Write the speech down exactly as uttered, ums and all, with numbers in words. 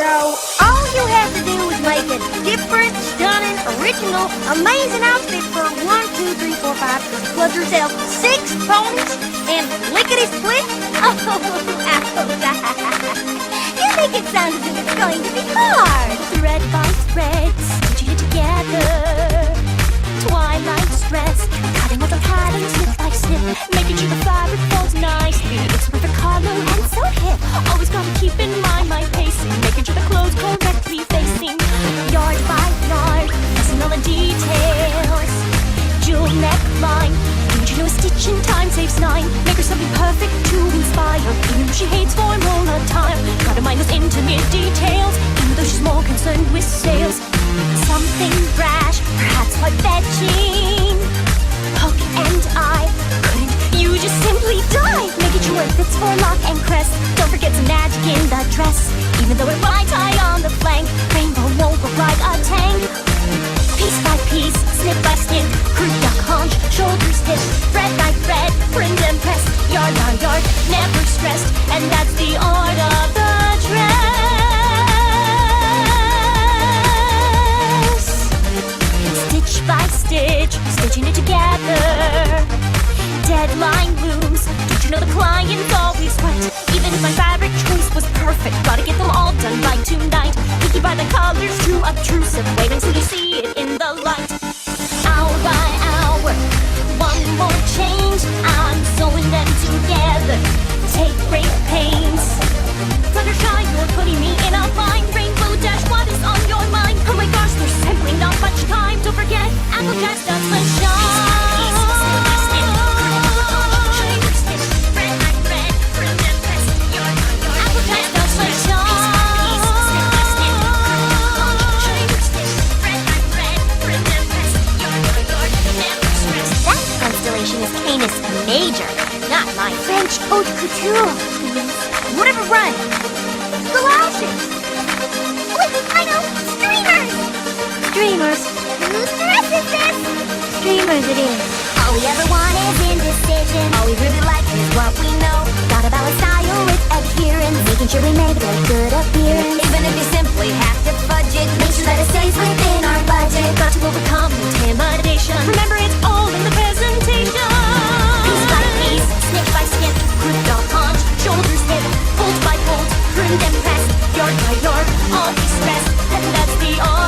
So, all you have to do is make a different, stunning, original, amazing outfit for one, two, three, four, five, plus yourself six ponies and lickety-split. Oh, you make it sound as if it's going to be hard. Thread by thread, stitching it together. Twilight stress, cutting out the pattern snip by snip, making sure the fabric folds nicely. It's perfect color and so hip. Always gotta keep in mind my pacing, making sure the clothes correctly facing. Yard by yard, pressing all the details. Jewel neckline, don't you know a stitch in time saves nine? Make her something perfect to inspire, even though she hates formal attire. Gotta mind those intimate details, even though she's more concerned with sales. Something brash, perhaps quite fetching. Hook and eye, couldn't you just simply die? Making sure it fits for lock and crest. Don't forget some magic in the dress, even though it might tie on the flank. Rainbow won't look like a tank. Piece by piece, snip by snip, crew duck haunch, shoulder stitch, thread by thread, print and press, yard by yard, never stressed, and that's the art of the dress. Stitch by stitch, stitching it together. Deadline looms, don't you know the client's always right? Even if my fabric choice was perfect, gotta get them all done by tonight. Picky by the colors, too obtrusive, wait until you see it in the light. Hour by hour, one won't change, I'm sewing them together. Take great pains. Fluttershy, you're putting me in a bind. Rainbow Dash, what is on your mind? Oh my gosh, there's simply not much time. Don't forget, Applejack starts the shine. Major, not my French haute couture. Whatever run. Galoshes. Wait, I know. Streamers. Streamers. Whose dress is this? Streamers it is. All we ever want is indecision. All we really like is what we know. Gotta balance style with adherence, making sure we make a good appearance. Even if you simply have to fudge it, make sure that it stays within our budget. Got to overcome intimidation. Remember, it's all in the presentation. Piece by piece, snip by snip, crew dog haunch, shoulders hip, fold by fold, print and press, yard by yard, all be stressed, and that's the art.